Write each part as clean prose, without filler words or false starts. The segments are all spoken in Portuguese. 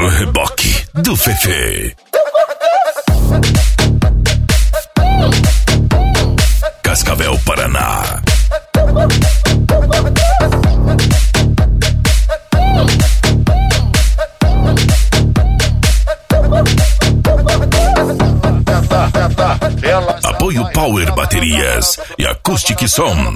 O reboque do Fefe. Cascavel, Paraná. Apoio Power Baterias e Acoustic Som.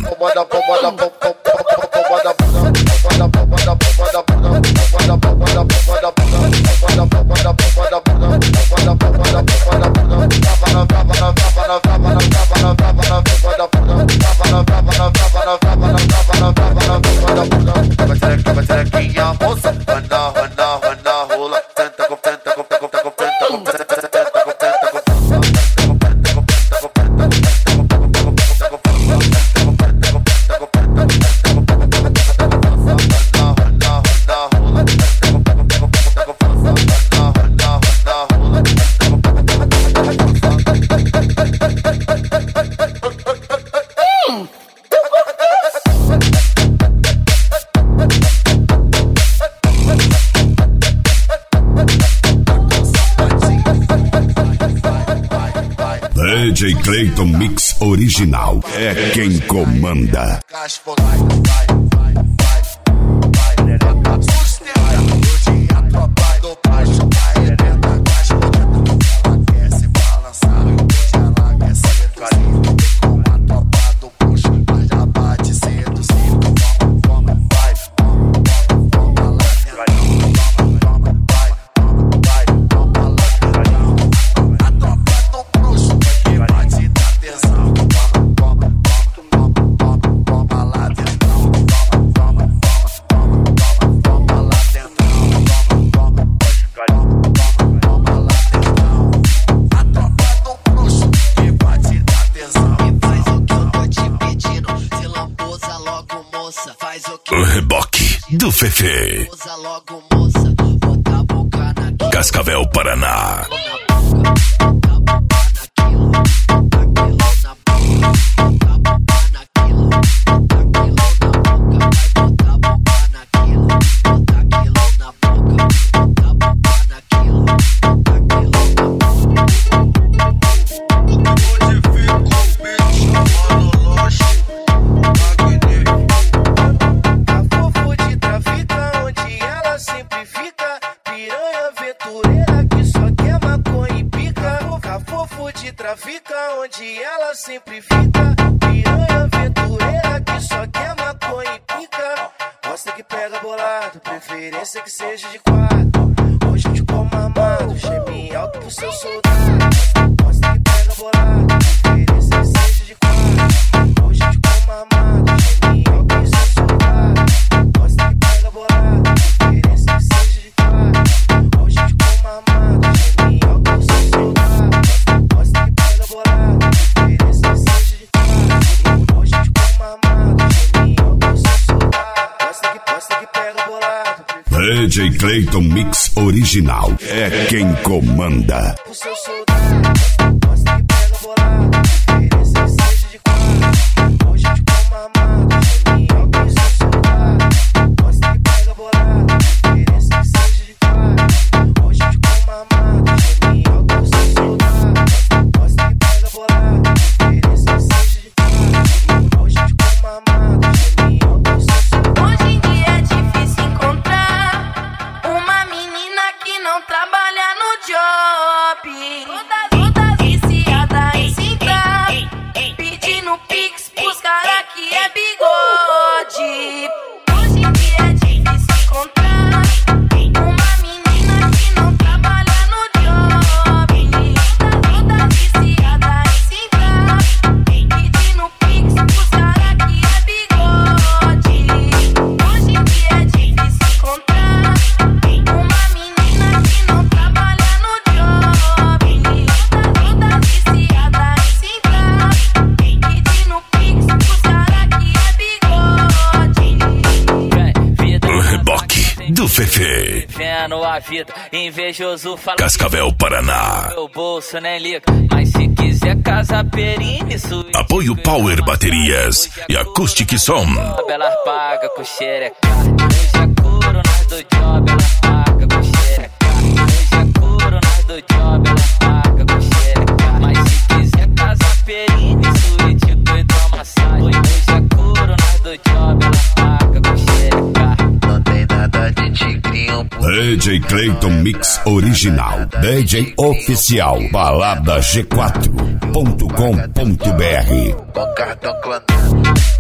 DJ Clayton Mix Original é quem comanda. O reboque do Fefe. Cascavel, Paraná. Fica onde ela sempre fica, piranha aventureira que só quer maconha e pica. Gosta que pega bolado, preferência que seja de quatro. Hoje eu te como amado, geme alto pro seu soldado. Gosta que pega bolado, preferência que seja de quatro. Hoje eu te como amado, geme alto pro seu soldado. Gosta que pega bolado, preferência que seja de quatro. Hoje eu te como amado, geme alto pro seu soldado. DJ Clayton Mix Original é quem comanda. Fefe. Vendo a vida, invejoso fala. Cascavel, Paraná. Meu bolso nem liga, mas se quiser casa perine, Apoio Power Baterias e Acoustic Som. Ela paga com xereca. Hoje é couro, nós do job, ela paga com xereca. DJ Cleiton Mix Original. DJ Oficial. Balada G4.com.br. Com cartão clandestino.